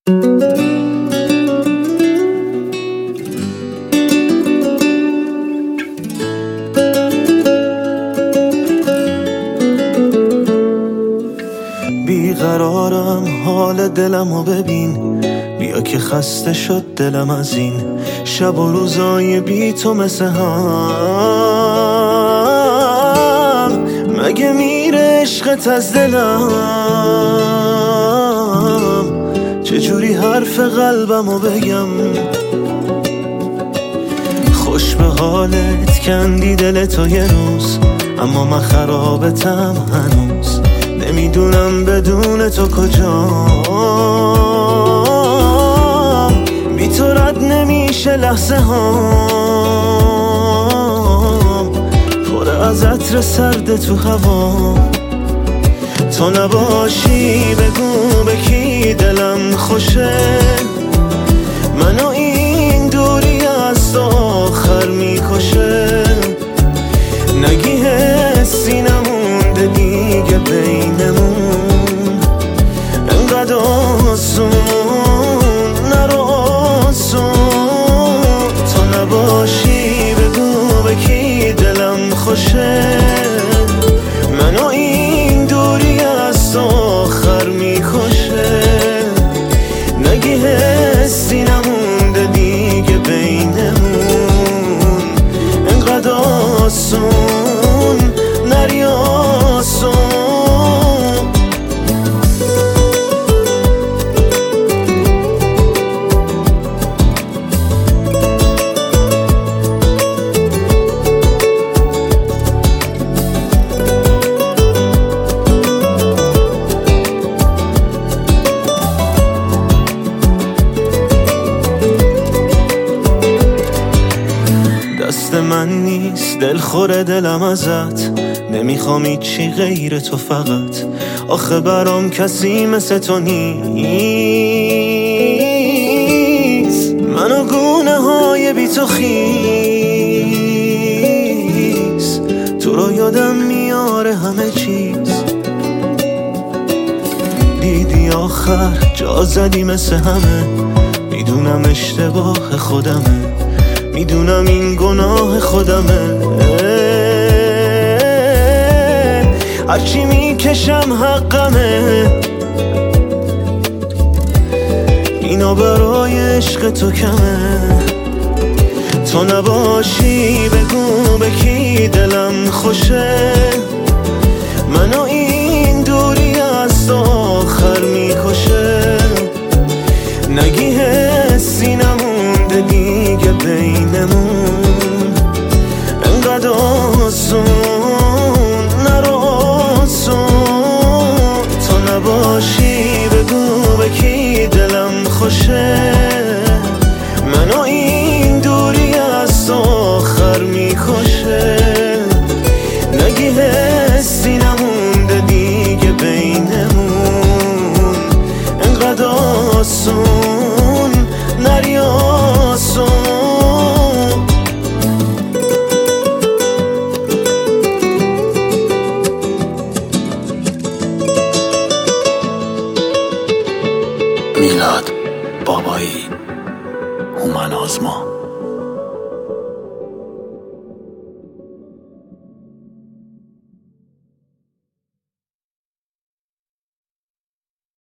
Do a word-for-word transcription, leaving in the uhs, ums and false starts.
بیقرارم، حال دلمو ببین، بیا که خسته شد دلم از این شب و روزای بی تو مثل هم. مگه میره عشقت از دلم؟ چجوری حرف قلبمو بگم؟ خوش به حالت کندی دل تو یه روز، اما من خرابتم هنوز. نمیدونم بدون تو کجام، بی تو رد نمیشه لحظه هام، پر از عطر سرد تو هوا. تو نباشی بگو به کی دلم خوشه، منو این دوری از تو آخر میکشه. نگی حسی نمونده دیگه بینمون، انقدر آسون نرو آسون. تو نباشی بگو به کی دلم خوشه، منو این دوری از تو آخر میکشه. نگی حسی نمونده دیگه بینمون، انقدر آسون نری آسون. دست من نیست دل خوره دلم ازت، نمیخوام هیچی غیر تو فقط. آخه برام کسی مثل تو نیست، منو گونه های بی تو خیس. تو رو یادم میاره همه چیز، دیدی آخر جا زدی مثل همه. میدونم اشتباه خودمه، میدونم این گناه خودمه. هرچی میکشم حقمه، اینا برای عشق تو کمه. تو نباشی بگو به کی دلم خوشه، منو این دوری از تو آخر میکشه. نگی حسی نمونده دیگه بینمون، انقدر آسون نرو آسون. تو نباشی بگو به کی دلم خوشه، منو این دوری از تو آخر میکشه. نگی حسی نمونده دیگه بینمون، انقدر آسون نری آسون. میلاد بابایی، هومن آزما.